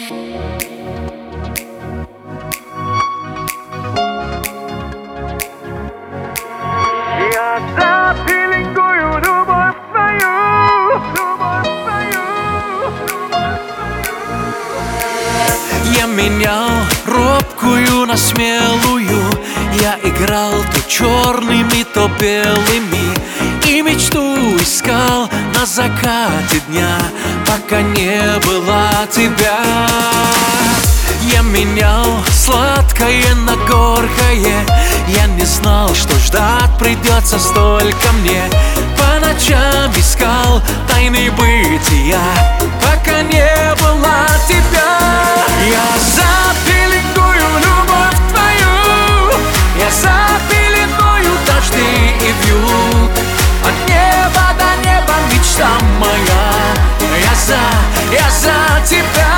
Я запеленгую любовь твою, любовь твою, любовь твою. Я менял робкую на смелую, я играл то черными, то белыми, и мечту искал на закате дня, пока не было тебя. Я менял сладкое на горькое, я не знал, что ждать придется столько мне. По ночам искал тайны бытия, пока не было тебя. Я запеленгую любовь твою, я запеленую дожди и вьюг. От неба до неба мечта моя, я за тебя.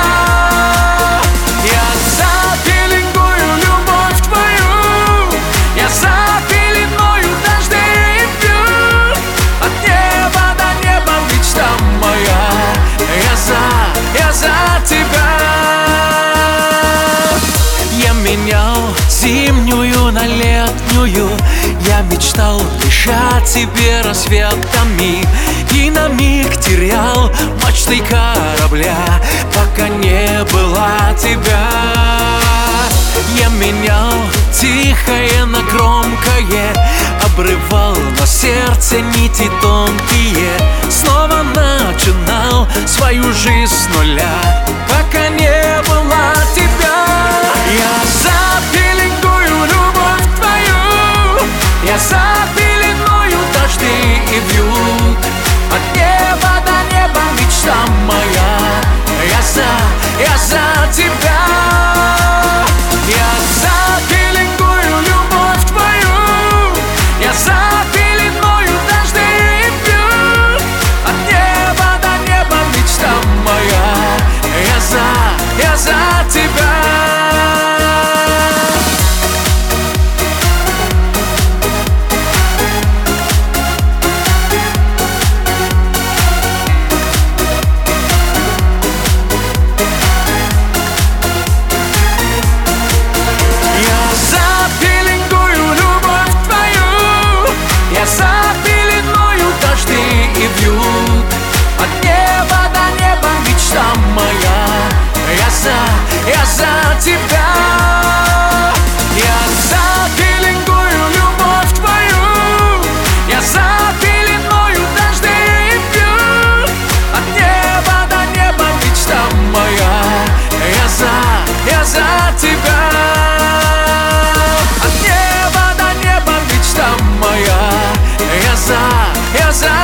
Я запеленгую любовь твою, я запеленую дожди и вьюг. От неба до неба мечта моя, я за тебя. Я менял зимнюю на летнюю, я мечтал лишь о тебе рассветами, и на миг терял мачты корабля, пока не было тебя. Я менял тихое на громкое, обрывал на сердце нити тонкие, снова начинал свою жизнь с нуля, пока не было тебя. Я запеленгую любовь твою, я запеленую дожди и вьюг. От неба до неба мечта моя, я за тебя. Я запеленгую любовь твою, я запеленую дожди и вьюг. От неба до неба мечта моя, я за тебя. Я запеленую дожди и вьюг. От неба до неба мечта моя, я за тебя. Я запеленгую любовь твою, я запеленую дожди и вьюг. От неба до неба мечта моя, я за тебя. От неба до неба мечта моя, я за